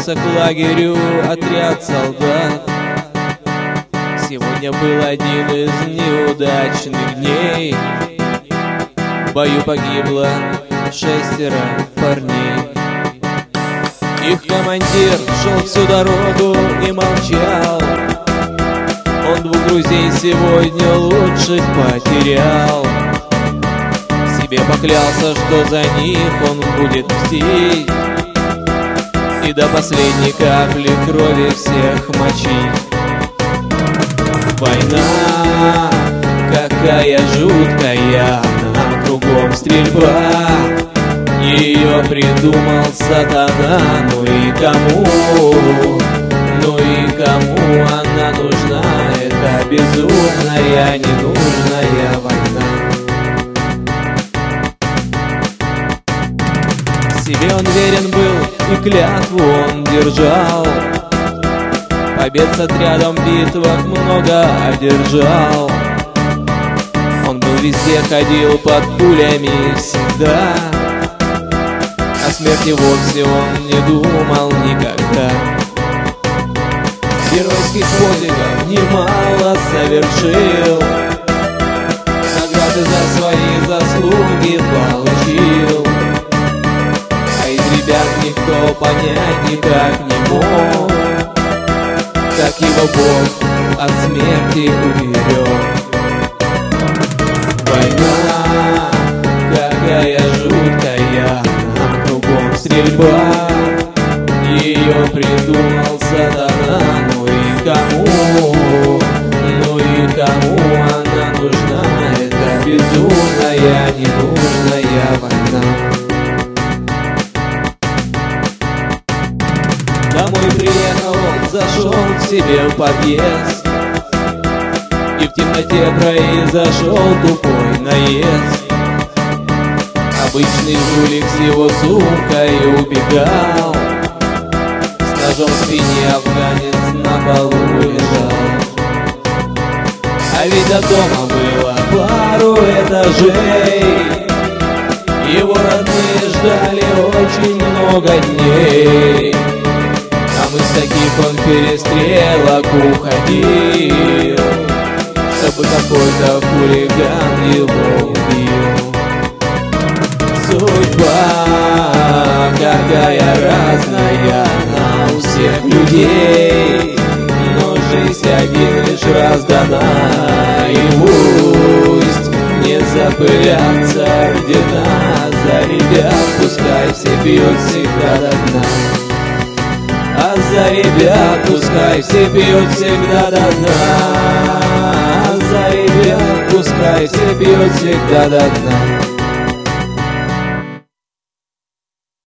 Двигался к лагерю отряд солдат. Сегодня был один из неудачных дней. В бою погибло 6 парней. Их командир шел всю дорогу и молчал. Он 2 друзей сегодня лучших потерял. Себе поклялся, что за них он будет мстить и до последней капли крови всех мочить. Война какая жуткая, а кругом стрельба. Ее придумал сатана. Ну и кому она нужна? Это безумная, ненужная война. Себе он верен был и клятву он держал. Побед с отрядом в битвах много одержал. Он был везде, ходил под пулями всегда. О смерти вовсе он не думал никогда. Геройских подвигов немало совершил. Награды за свои заслуги получил. А из ребят никто понять никак не мог, как его Бог от смерти уберег. Война какая жуткая, а кругом стрельба. Ее придумал сатана. Ну и кому она нужна? Это безумная, ненужная война. Домой приехал он, зашел к себе в подъезд, и в темноте произошел тупой наезд. Обычный жулик с его сумкой убегал. С ножом в спине афганец на полу лежал. А ведь до дома было пару этажей. Его родные ждали очень много дней. Там из таких он перестрелок уходил, чтобы какой-то хулиган его убил. Судьба какая разная у всех людей, но жизнь один лишь раз дана. И пусть не запылятся ордена, за ребят пускай все пьют всегда до дна. А за ребят пускай все пьют всегда до дна. А за ребят пускай все пьют всегда до дна.